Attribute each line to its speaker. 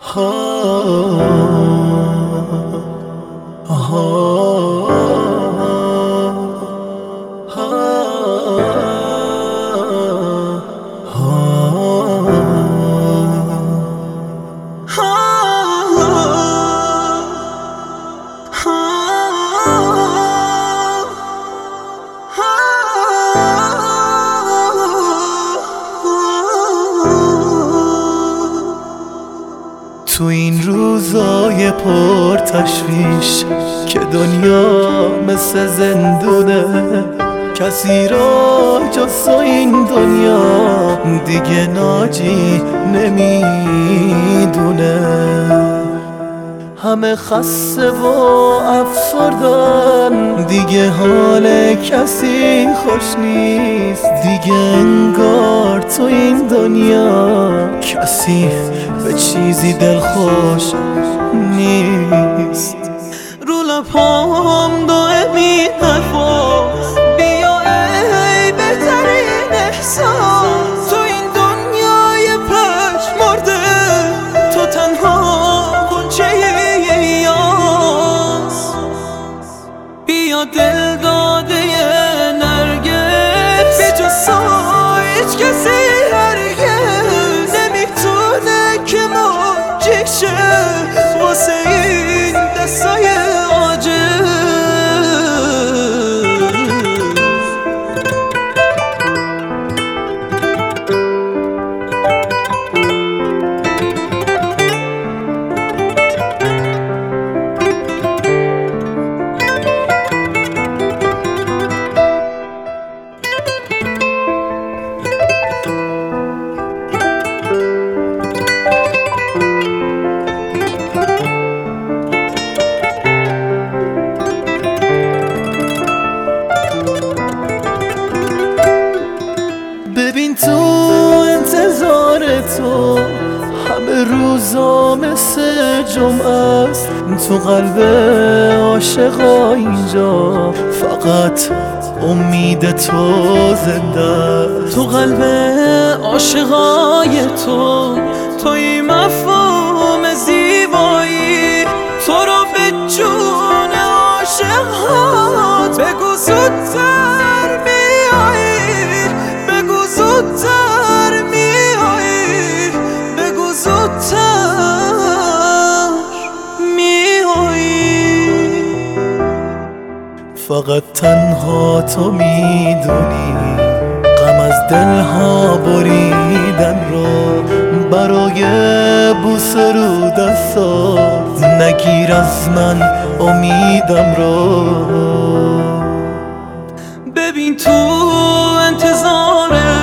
Speaker 1: تو این روزای پر تشویش که دنیا مثل زندونه، کسی را جز این دنیا دیگه ناجی نمیدونه. همه خسته و افسردن، دیگه حال کسی خوش نیست. دیگه انگار تو این دنیا کسی به چیزی دلخوش نیست.
Speaker 2: رو لبام دائمی حرفاست، بیا ای بهترین احساس. تو این دنیای پژمرده، تو تنها غنچه یاس. بیا دل داده نرگس، به جز هیچ کسی هرگز نمیتونه که موجه شه واسه این دستای عاجز.
Speaker 1: ببین تو انتظار تو همه روزا مثل جمعه است. تو قلب عاشقا اینجا فقط امید تو زنده.
Speaker 2: تو قلب عاشقای تو، توی مفهوم زیبایی. تو رو به جون عاشقات بگو زودتر میایی، بگو زودتر میایی، بگو زودتر میایی.
Speaker 1: فقط تنها تو میدونی غم از دلها بریدن رو. برای بوسه رو دستات نگیر از من امیدم رو.
Speaker 2: ببین تو انتظار